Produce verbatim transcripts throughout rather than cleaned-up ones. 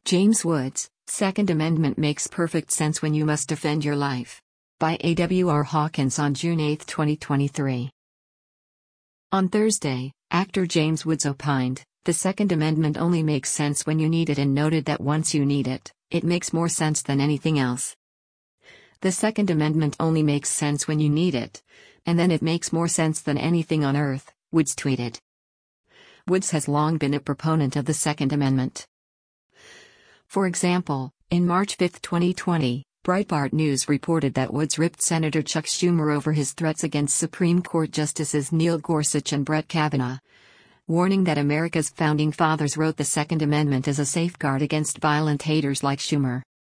James Woods, Second Amendment makes perfect sense when you must defend your life. By A W R Hawkins on June eighth, twenty twenty-three. On Thursday, actor James Woods opined, "The Second Amendment only makes sense when you need it," and noted that once you need it, it makes more sense than anything else. The Second Amendment only makes sense when you need it, and then it makes more sense than anything on earth, Woods tweeted. Woods has long been a proponent of the Second Amendment. For example, in March fifth, twenty twenty, Breitbart News reported that Woods ripped Senator Chuck Schumer over his threats against Supreme Court Justices Neil Gorsuch and Brett Kavanaugh, warning that America's founding fathers wrote the Second Amendment as a safeguard against violent haters like Schumer.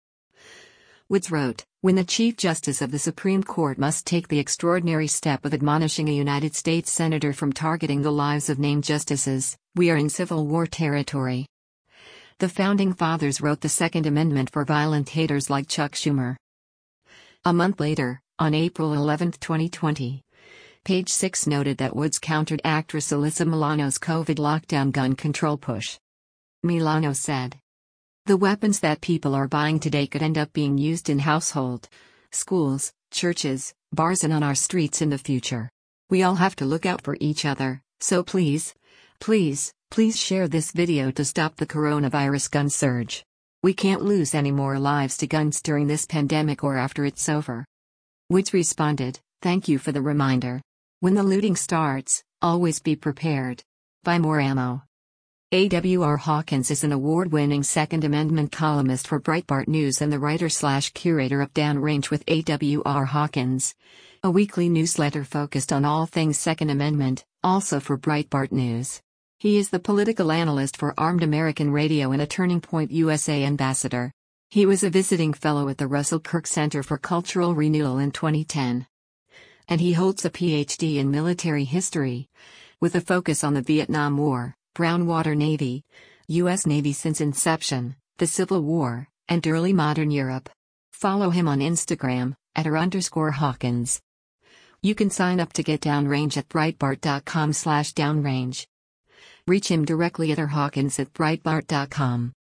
Woods wrote, "When the Chief Justice of the Supreme Court must take the extraordinary step of admonishing a United States senator from targeting the lives of named justices, we are in Civil War territory. The Founding Fathers wrote the Second Amendment for violent haters like Chuck Schumer." A month later, on April eleventh, twenty twenty, Page Six noted that Woods countered actress Alyssa Milano's COVID lockdown gun control push. Milano said, "The weapons that people are buying today could end up being used in household, schools, churches, bars and on our streets in the future. We all have to look out for each other, so please, please, please share this video to stop the coronavirus gun surge. We can't lose any more lives to guns during this pandemic or after it's over." Woods responded, "Thank you for the reminder. When the looting starts, always be prepared. Buy more ammo." A W R Hawkins is an award-winning Second Amendment columnist for Breitbart News and the writer-slash-curator of Downrange with A W R Hawkins, a weekly newsletter focused on all things Second Amendment, also for Breitbart News. He is the political analyst for Armed American Radio and a Turning Point U S A ambassador. He was a visiting fellow at the Russell Kirk Center for Cultural Renewal in twenty ten. And he holds a P H D in military history, with a focus on the Vietnam War, Brown Water Navy, U S Navy since inception, the Civil War, and early modern Europe. Follow him on Instagram, at r underscore Hawkins. You can sign up to get Downrange at breitbart dot com slash downrange. Reach him directly at r hawkins at breitbart dot com.